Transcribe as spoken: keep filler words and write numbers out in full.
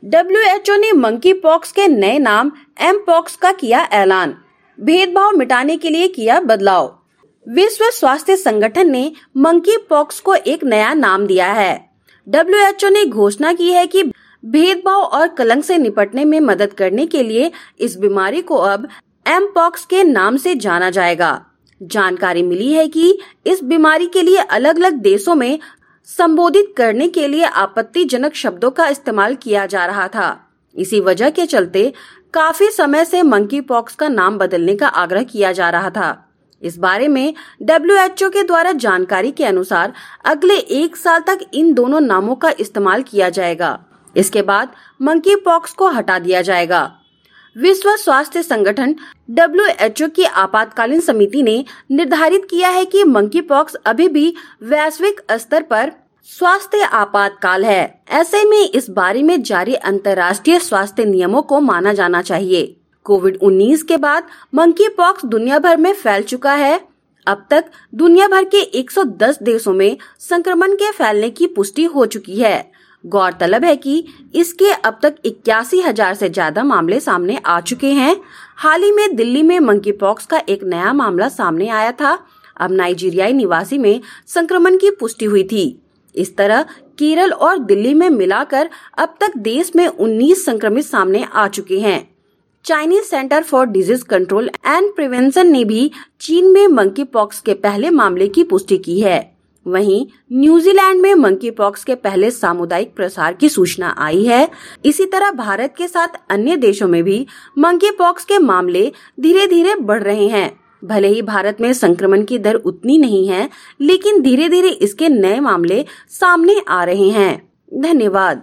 W H O ने monkey pox के नए नाम एम पॉक्स का किया ऐलान। भेदभाव मिटाने के लिए किया बदलाव। विश्व स्वास्थ्य संगठन ने मंकी पॉक्स को एक नया नाम दिया है। डब्ल्यू एच ओ ने घोषणा की है कि भेदभाव और कलंक से निपटने में मदद करने के लिए इस बीमारी को अब एम पॉक्स के नाम से जाना जाएगा। जानकारी मिली है कि इस बीमारी के लिए अलग अलग देशों में संबोधित करने के लिए आपत्तिजनक शब्दों का इस्तेमाल किया जा रहा था। इसी वजह के चलते काफी समय से मंकी पॉक्स का नाम बदलने का आग्रह किया जा रहा था। इस बारे में डब्ल्यू एच ओ के द्वारा जानकारी के अनुसार अगले एक साल तक इन दोनों नामों का इस्तेमाल किया जाएगा। इसके बाद मंकी पॉक्स को हटा दिया जाएगा। विश्व स्वास्थ्य संगठन डब्ल्यू एच ओ की आपातकालीन समिति ने निर्धारित किया है कि मंकी पॉक्स अभी भी वैश्विक स्तर पर स्वास्थ्य आपातकाल है। ऐसे में इस बारे में जारी अंतर्राष्ट्रीय स्वास्थ्य नियमों को माना जाना चाहिए। कोविड उन्नीस के बाद मंकी पॉक्स दुनिया भर में फैल चुका है। अब तक दुनिया भर के एक सौ दस देशों में संक्रमण के फैलने की पुष्टि हो चुकी है। गौरतलब है कि इसके अब तक इक्यासी हजार से ज्यादा मामले सामने आ चुके हैं। हाल ही में दिल्ली में मंकी पॉक्स का एक नया मामला सामने आया था। अब नाइजीरियाई निवासी में संक्रमण की पुष्टि हुई थी। इस तरह केरल और दिल्ली में मिलाकर अब तक देश में उन्नीस संक्रमित सामने आ चुके हैं। Chinese centre for disease control and prevention ने भी चीन में मंकी पॉक्स के पहले मामले की पुष्टि की है। वहीं न्यूजीलैंड में मंकी पॉक्स के पहले सामुदायिक प्रसार की सूचना आई है। इसी तरह भारत के साथ अन्य देशों में भी मंकी पॉक्स के मामले धीरे धीरे बढ़ रहे हैं। भले ही भारत में संक्रमण की दर उतनी नहीं है, लेकिन धीरे धीरे इसके नए मामले सामने आ रहे हैं। धन्यवाद।